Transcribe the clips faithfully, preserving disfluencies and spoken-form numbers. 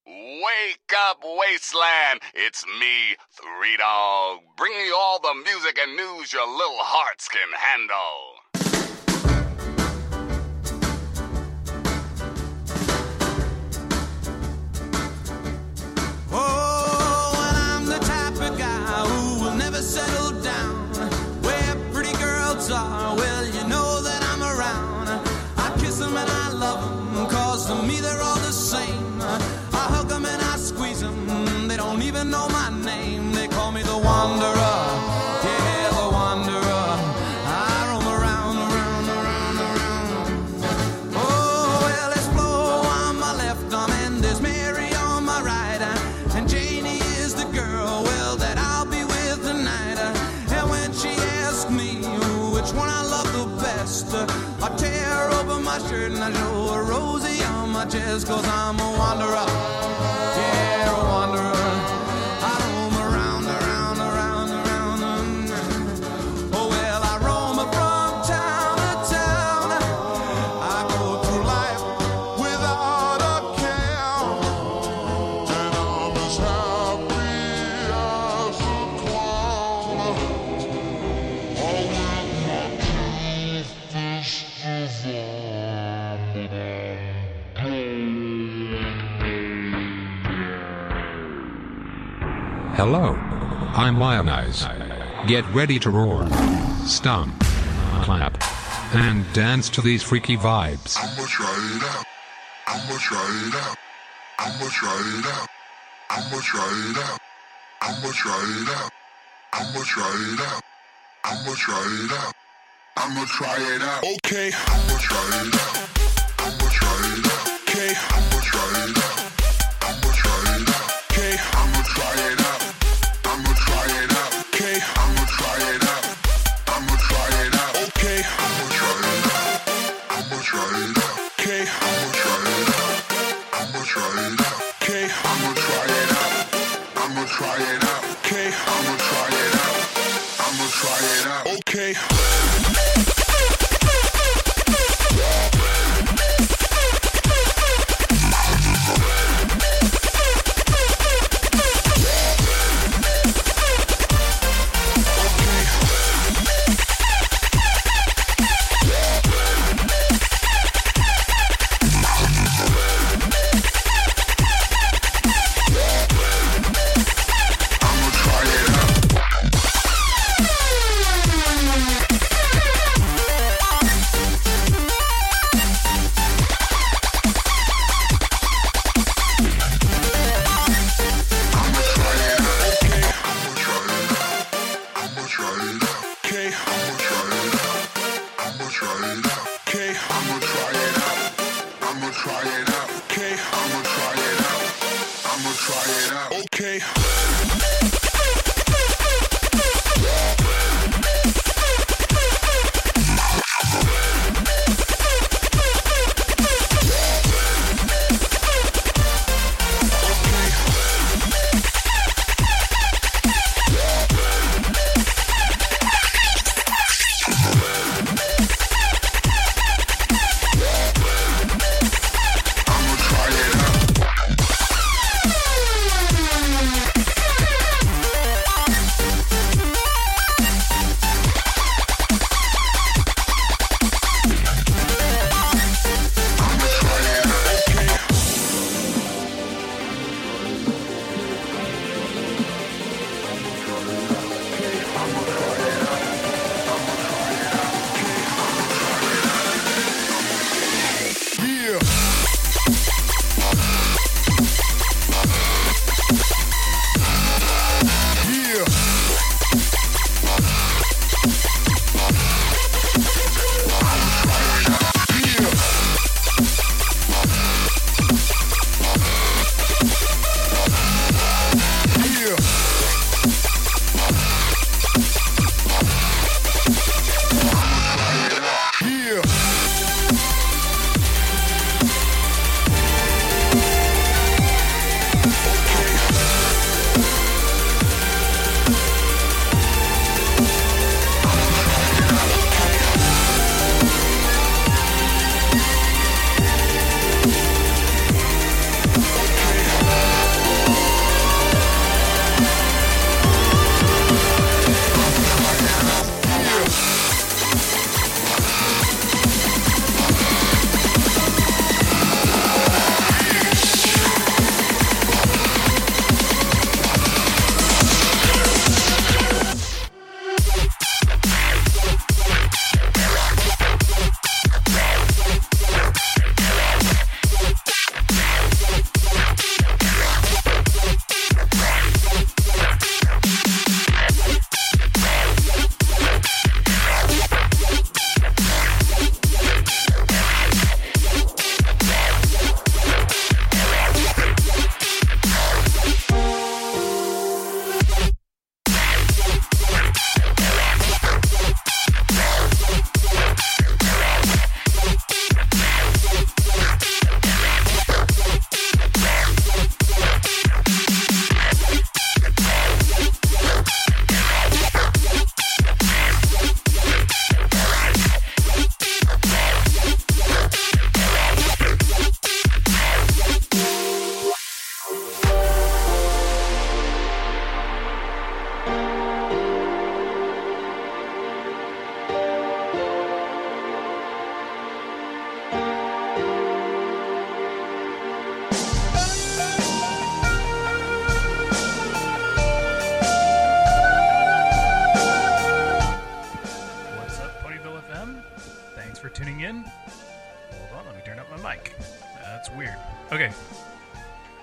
Wake up, Wasteland! It's me, Three Dog, bringing you all the music and news your little hearts can handle. Oh, and I'm the type of guy who will never settle down. Where pretty girls are, well, you know that I'm around. I kiss them and I love them, cause to me they're all the same. I hug them and I squeeze them, they don't even know my name. They call me the Wanderer, yeah, the Wanderer. I roam around, around, around, around. Oh, well, there's Flo on my left arm and there's Mary on my right. And Janie is the girl, well, that I'll be with tonight. And when she asks me which one I love the best, I tear open my shirt and I show a Rosie on my chest. Cause I'm a wanderer, yeah, a wanderer. I roam around, around, around, around. Oh, well, I roam from town to town. I go through life without a care. And I'm as happy as a clown. Oh, with my toothpaste Hello, I'm Lionize. Get ready to roar, stomp, clap, and dance to these freaky vibes. I'ma try it out. I'ma try it out. I'ma try it out. I'ma try it out. I'ma try it out. I'ma try it out. I'ma try it out. I'ma try it out. Okay. I'ma try it out. I'ma try it out. Okay. I'ma try it out. I'ma try it out. Okay. I'ma try it out. I'ma try it out. Okay. I'ma try it out. I'ma try it out. Okay. I'ma try it out. I'ma try it out. Okay. I'ma try it out. I'ma try it out. Okay. I'ma try it out. I'ma try it out. Okay. I'ma try it out. I'ma try it out. Okay.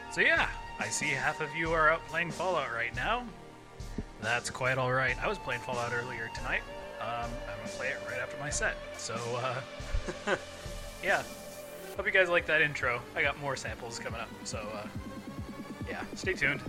So yeah, I see half of you are out playing Fallout right now. That's quite alright. I was playing Fallout earlier tonight. Um, I'm going to play it right after my set. So, uh, yeah. Hope you guys like that intro. I got more samples coming up. So, uh, yeah, stay tuned.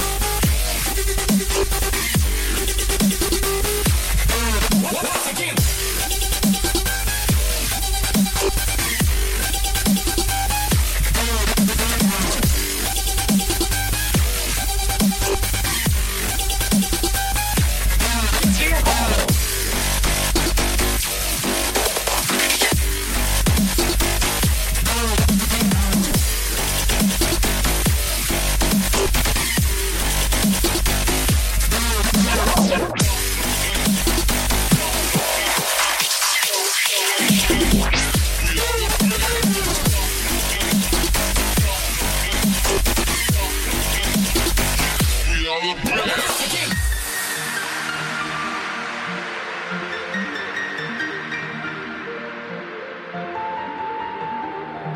Once again.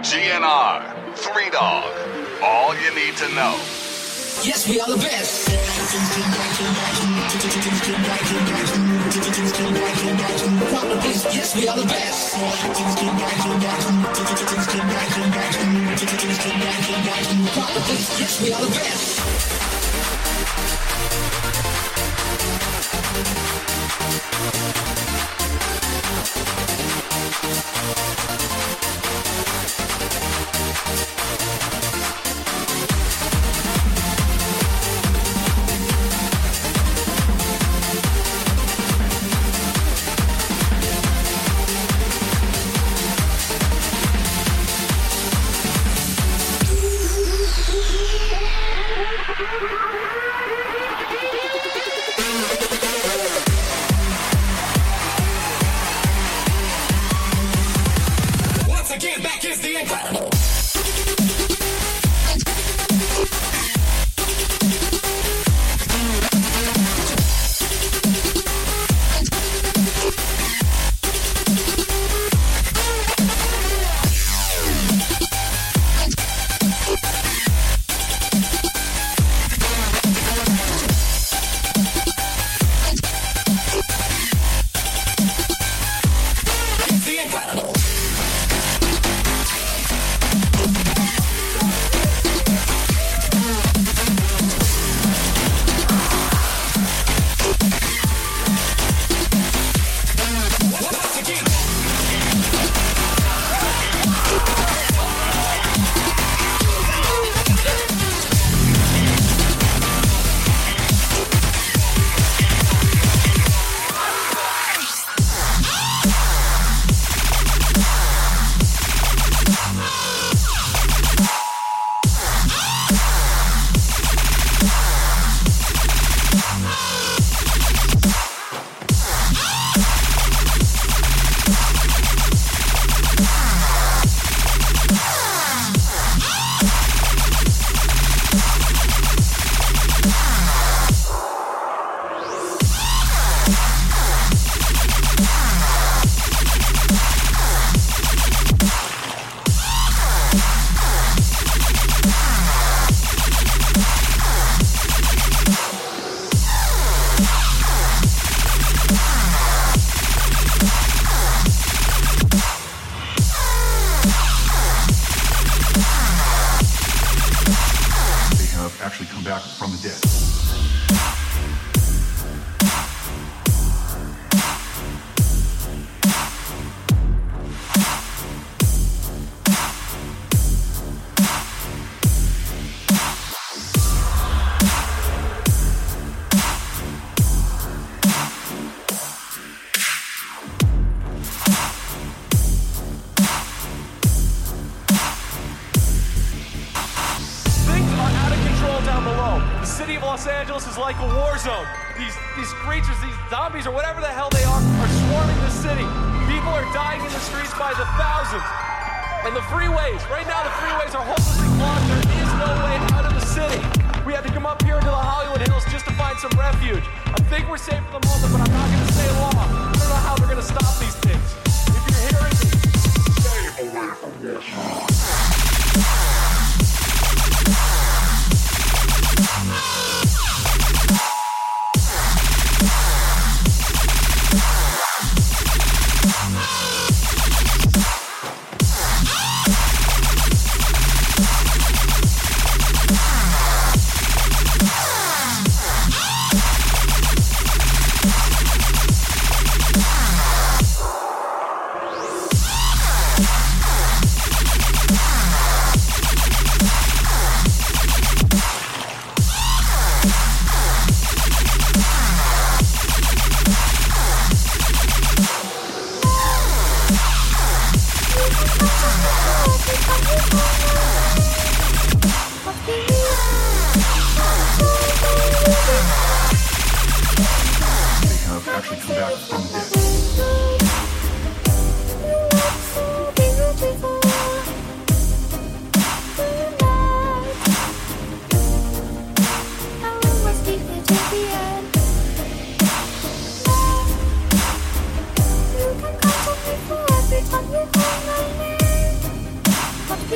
G N R, Three Dog, all you need to know. Yes, we are the best. Yes, we are the best. Yes, we are the best. Los Angeles is like a war zone. These these creatures, these zombies or whatever the hell they are, are swarming the city. People are dying in the streets by the thousands. And the freeways, right now the freeways are hopelessly clogged. There is no way out of the city. We have to come up here into the Hollywood Hills just to find some refuge. I think we're safe for the moment, but I'm not going to stay long. I don't know how they're going to stop these things. If you're hearing me, stay away from this. But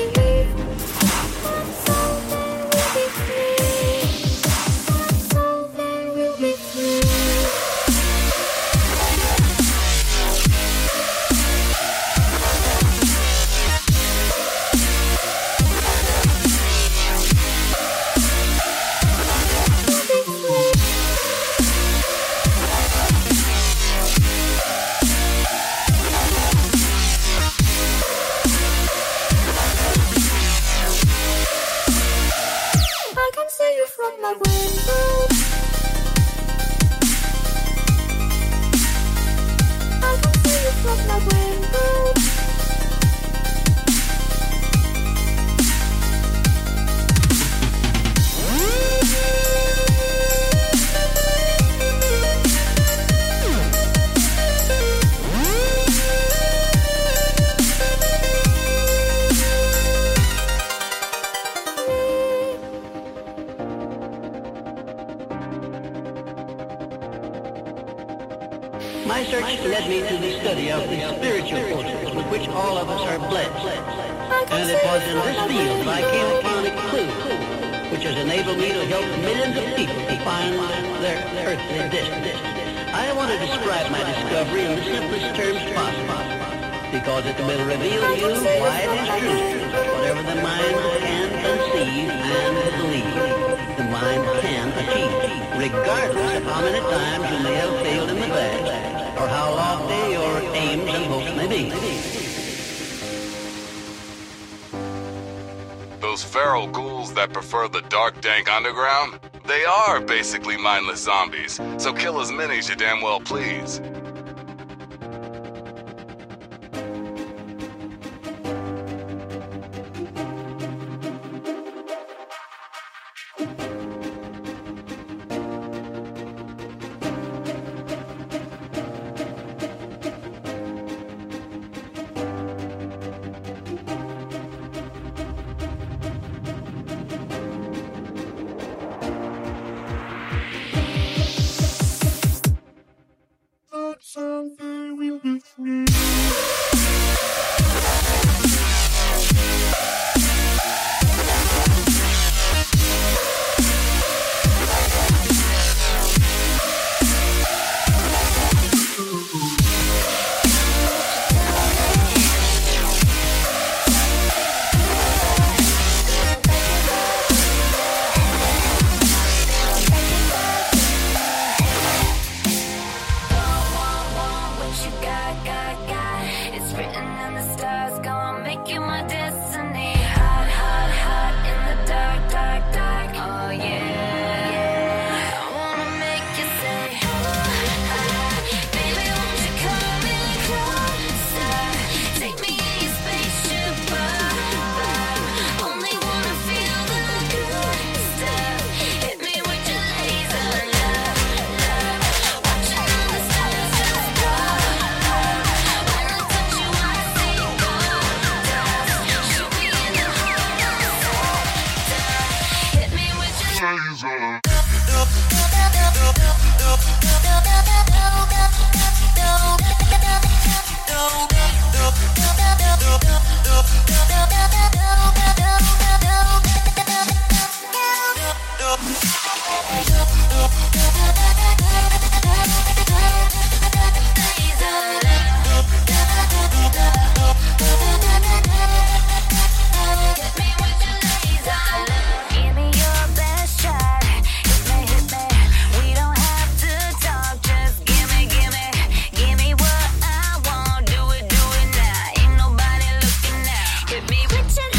me to the study of the spiritual forces with which all of us are blessed. And it was in this field that I came upon a clue, which has enabled me to help millions of people to find their earthly destiny. I want to describe my discovery in the simplest terms possible, because it will reveal to you why it is true. Whatever the mind can conceive and believe, the mind can achieve, regardless of how many times you may have failed in the past, or how lofty your aims and hopes may be. Those feral ghouls that prefer the dark, dank underground, they are basically mindless zombies, so kill as many as you damn well please. Hit me with your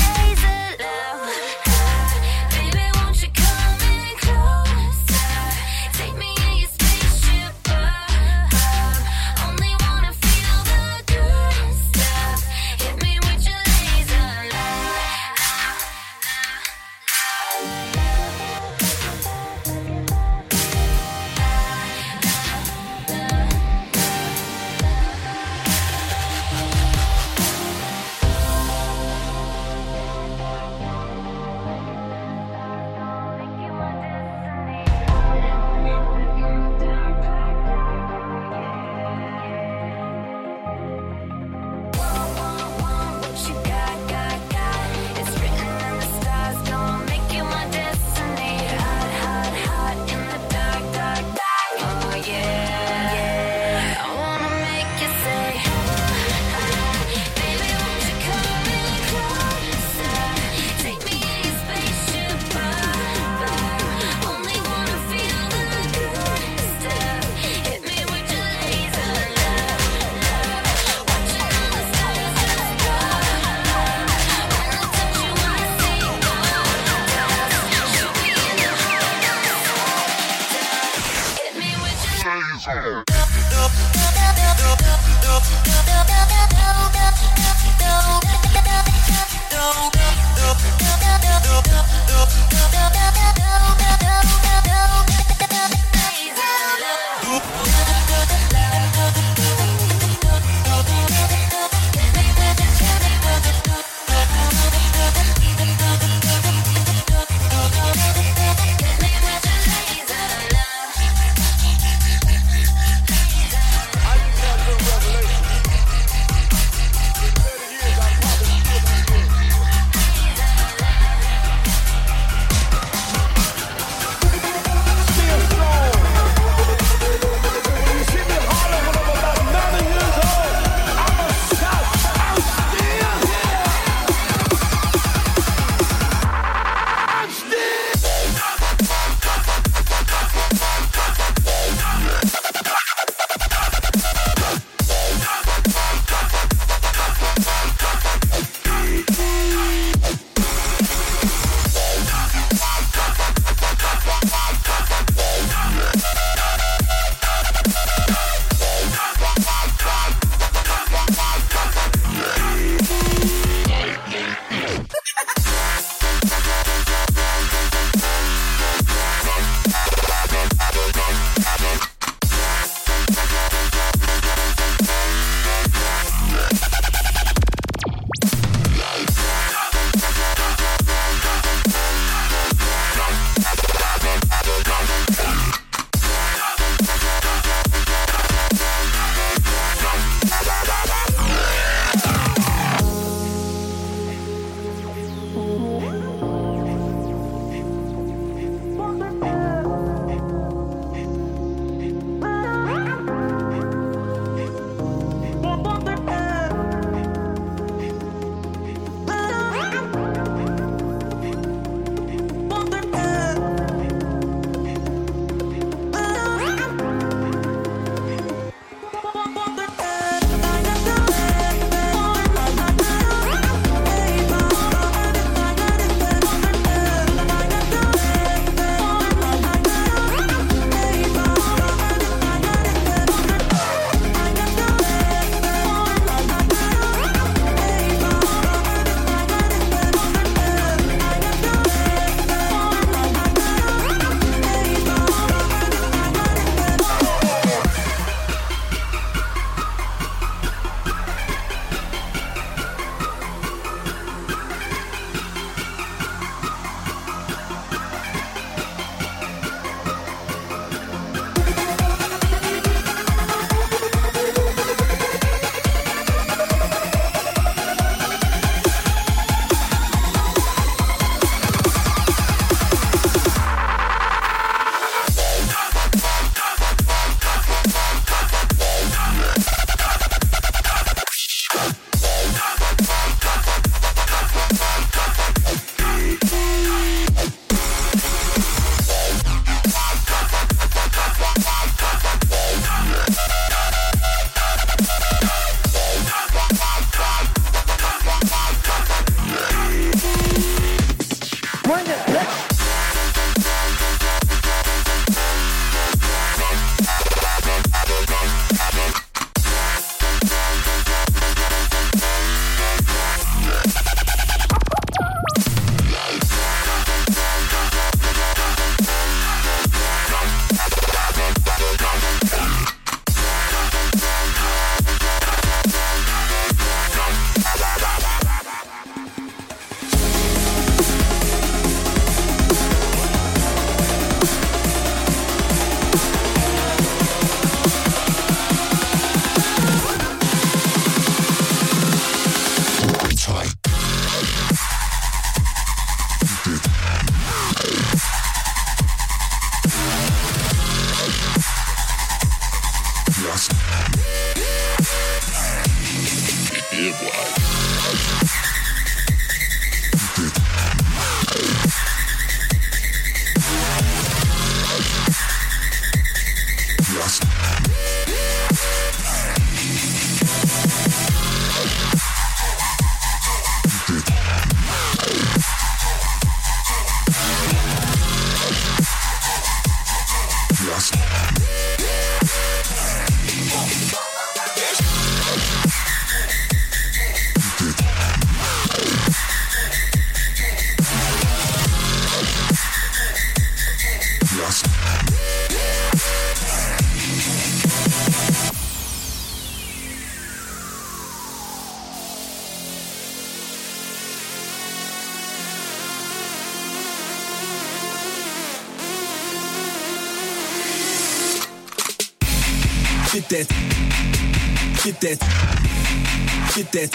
Get that. Get that. Get that.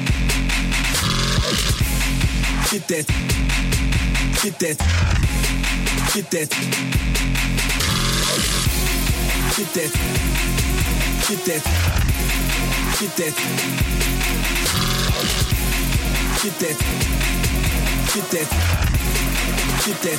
Get that. Get that. Get that. Get that. Get that. Get that. Get that. Get that. Get that.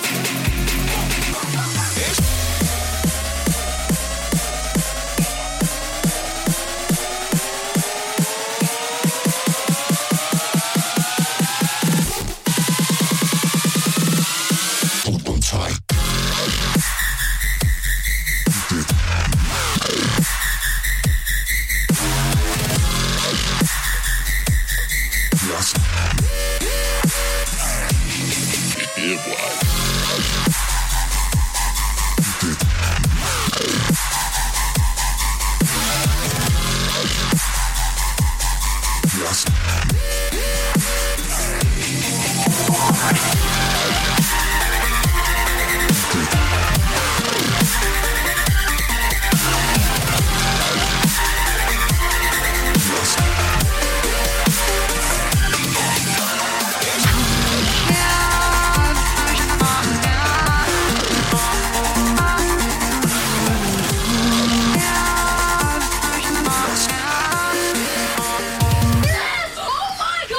Yes! Oh my God!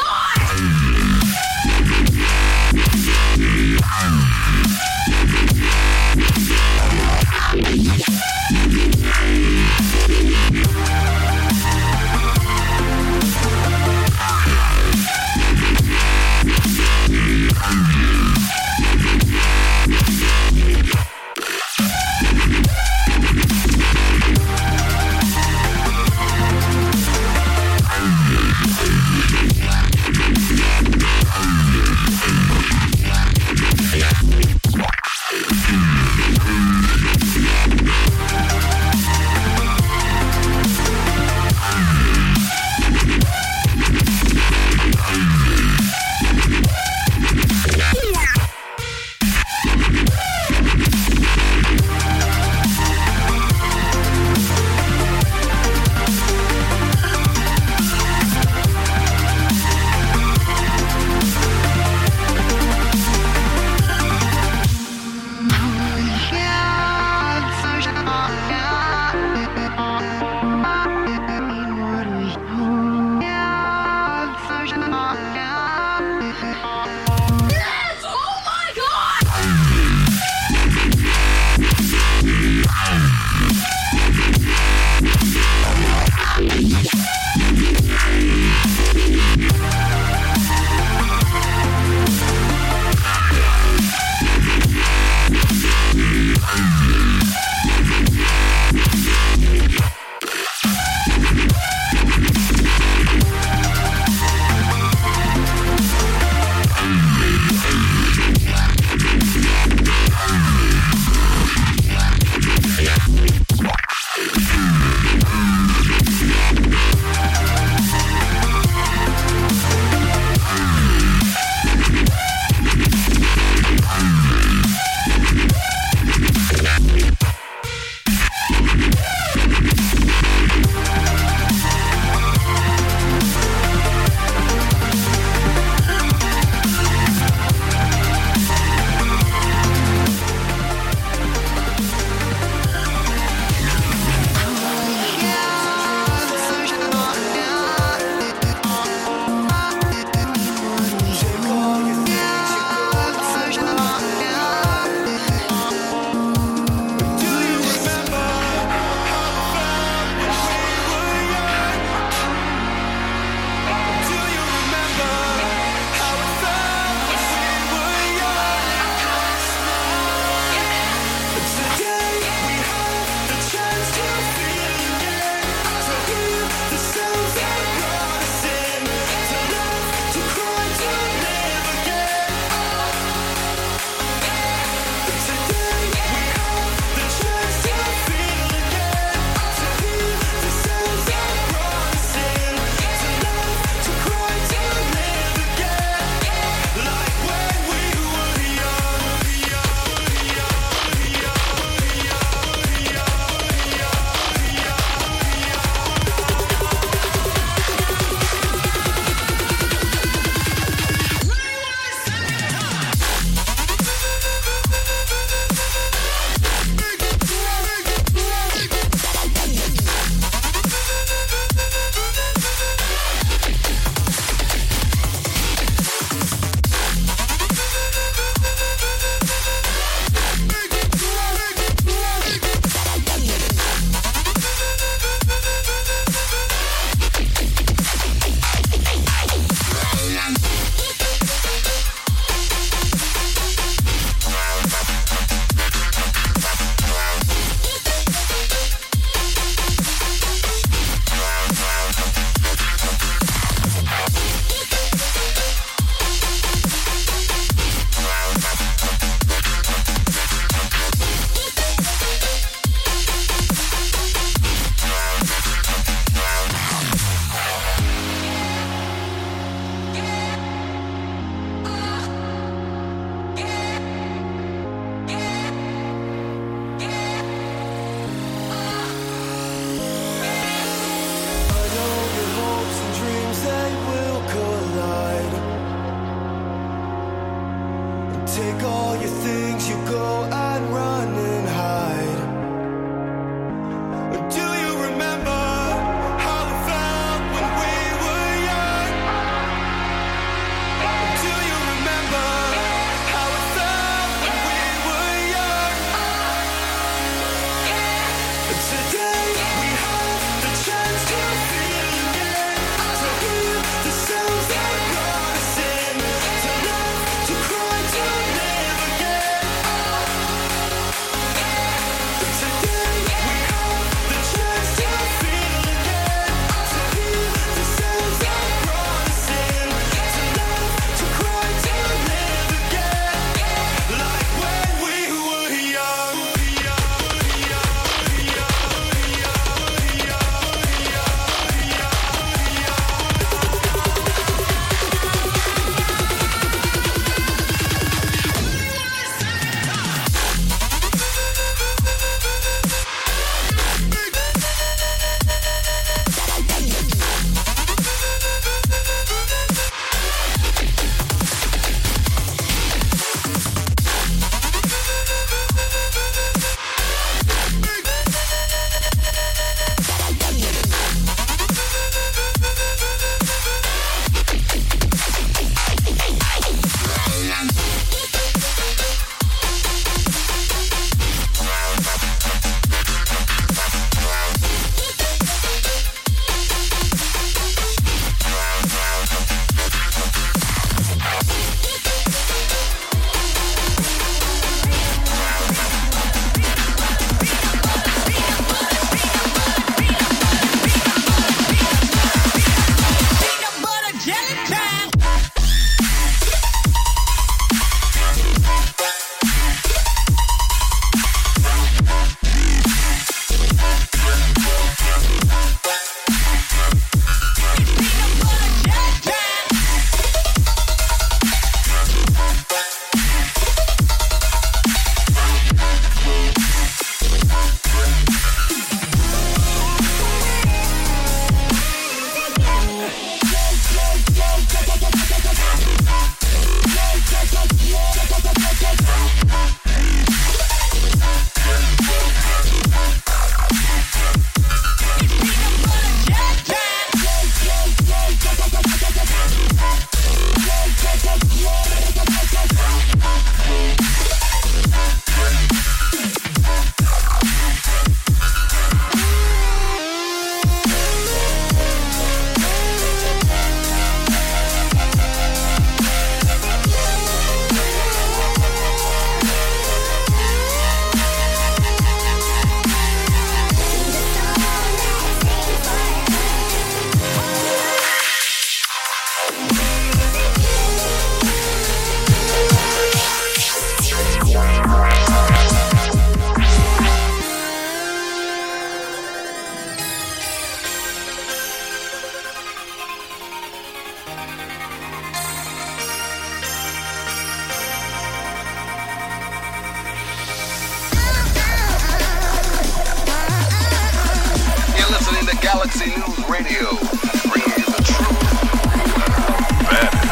You're listening to Galaxy News Radio, bringing you the truth. Bad.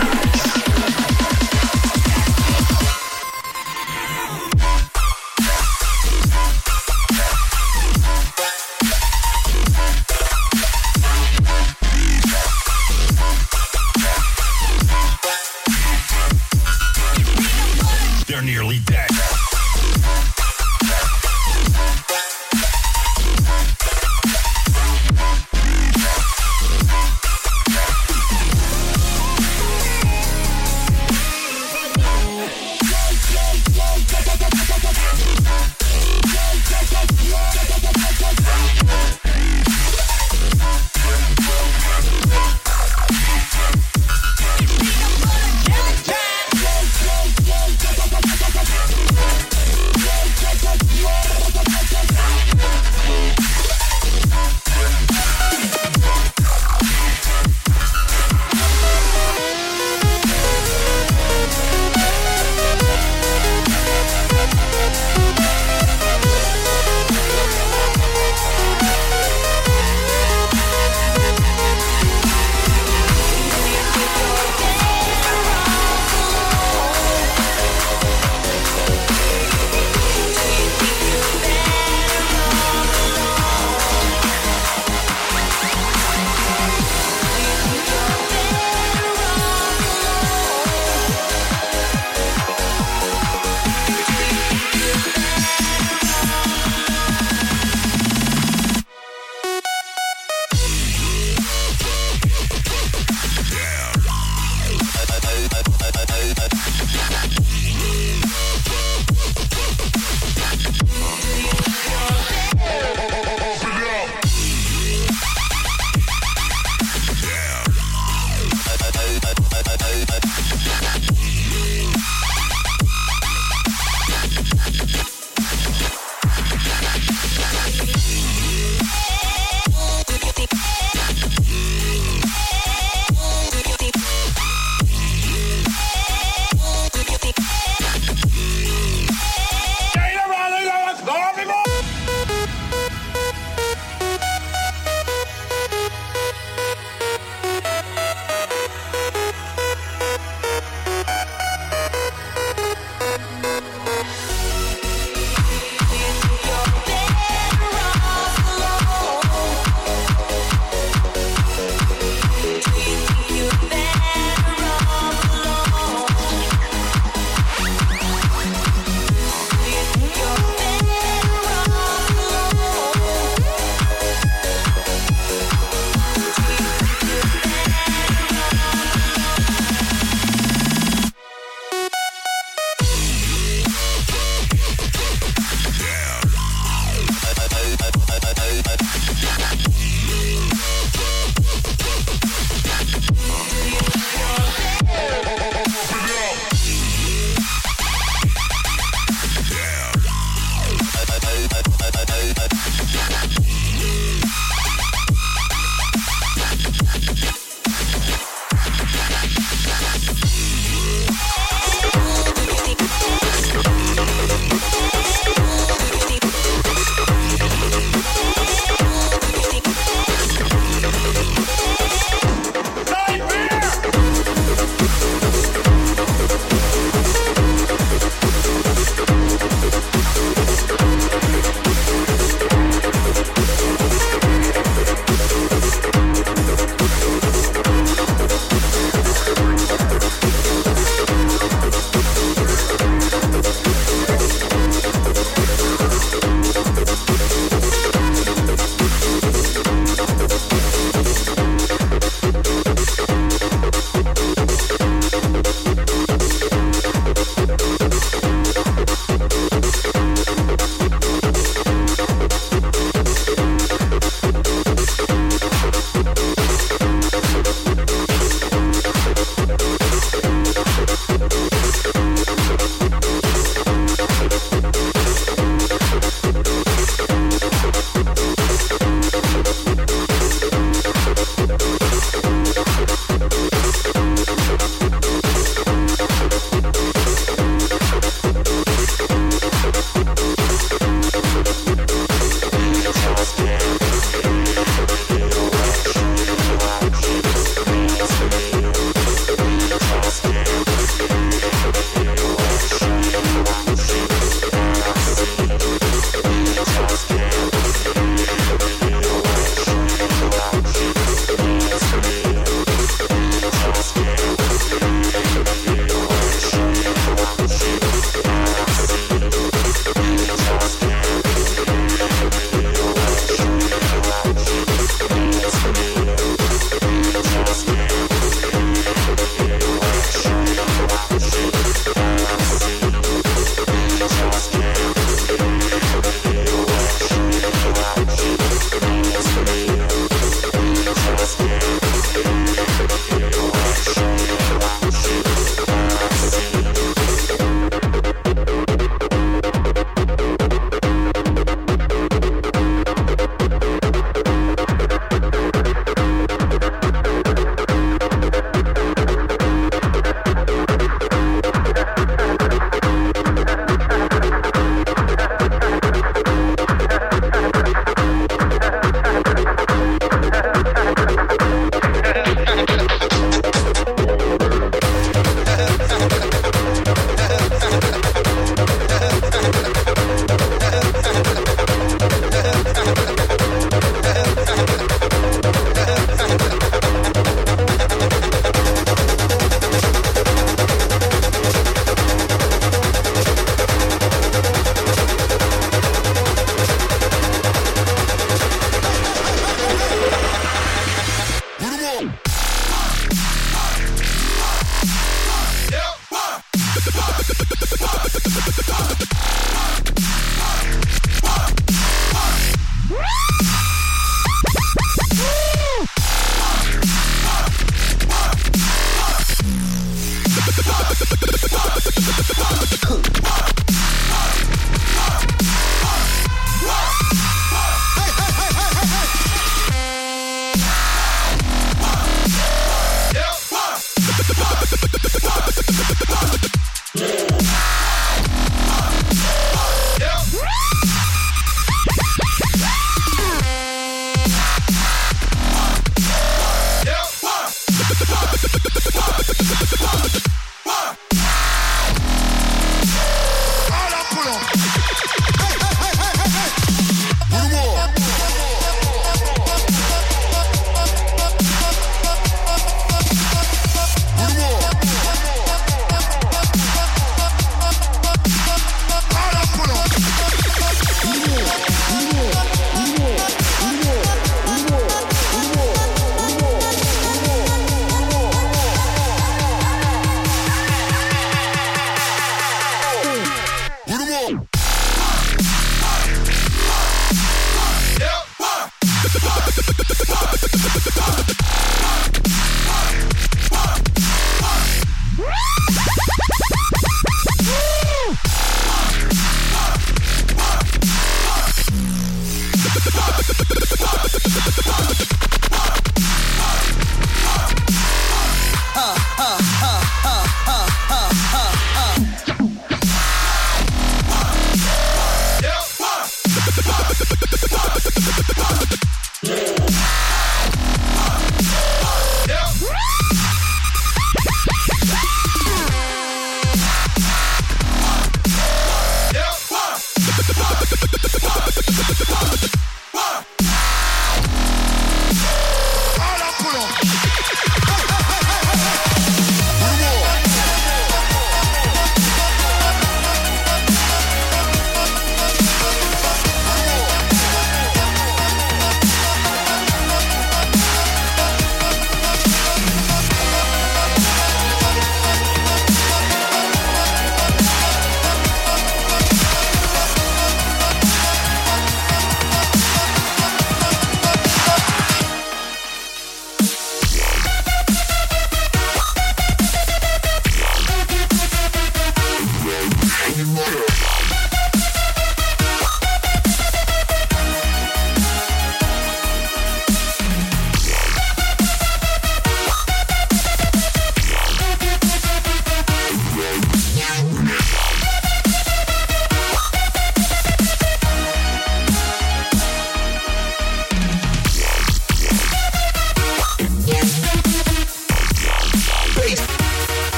They're nearly dead.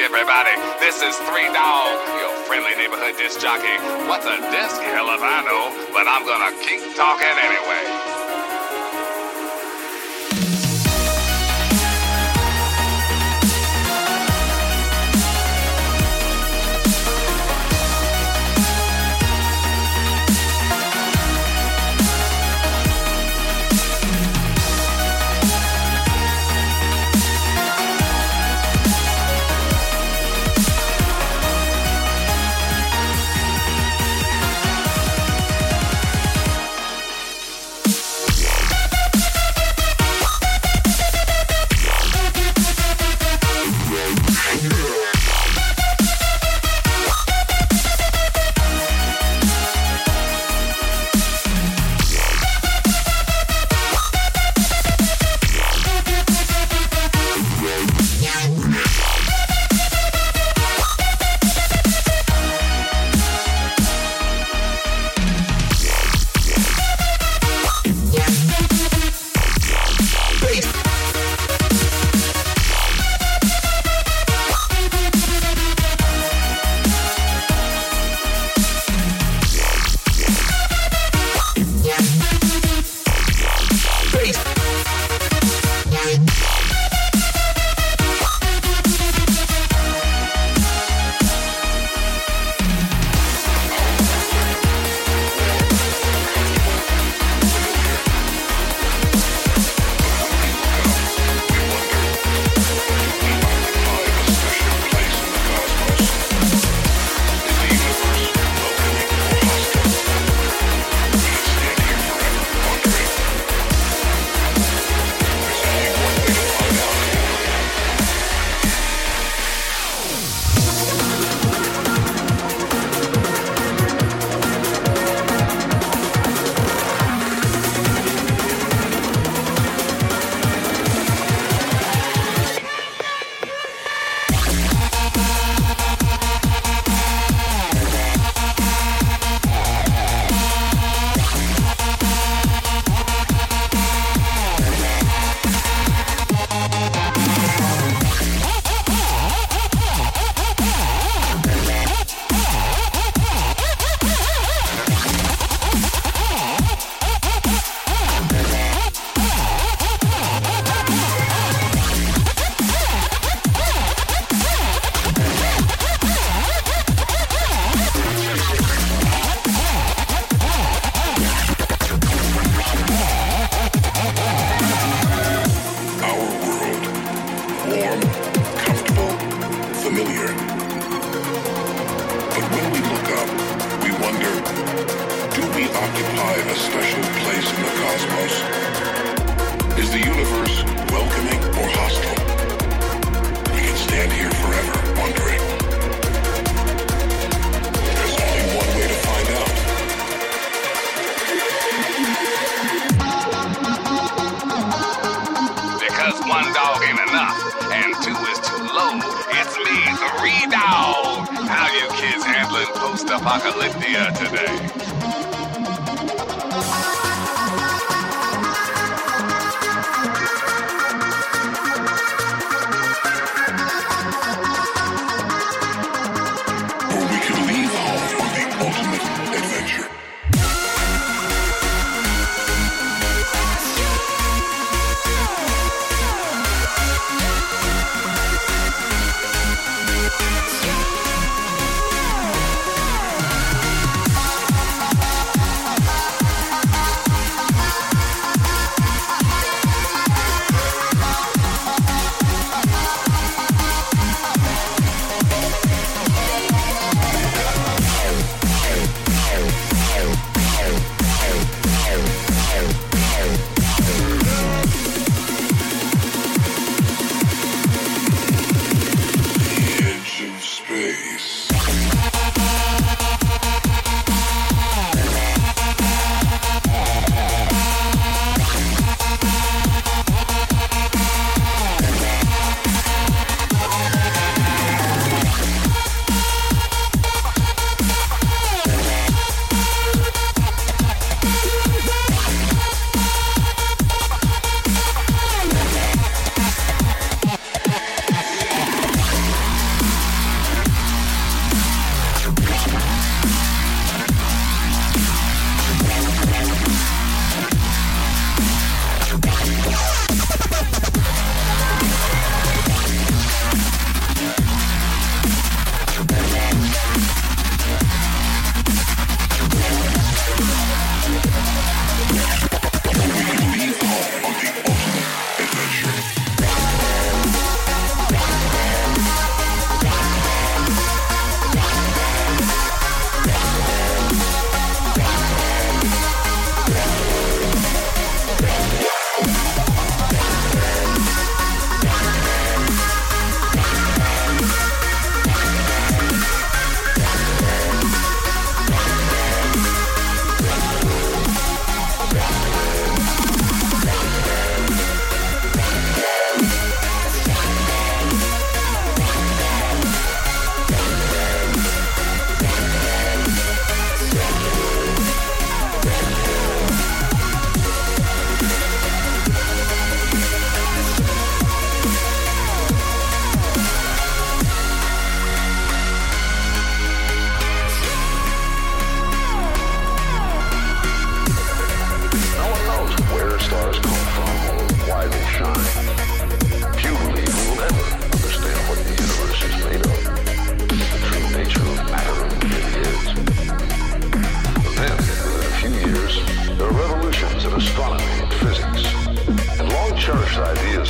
everybody. This is Three Dog, your friendly neighborhood disc jockey. What's a disc? Hell if I know, but I'm gonna keep talking anyway. Post-apocalyptia today.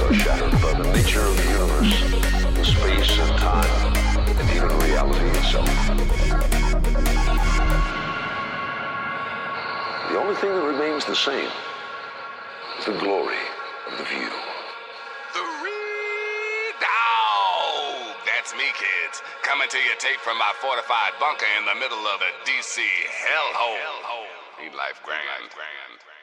shadowed by the nature of the universe, the space and time, and even reality itself. The only thing that remains the same is the glory of the view. Three Dog! That's me, kids. Coming to you tape from my fortified bunker in the middle of the D C hellhole. Need life grand.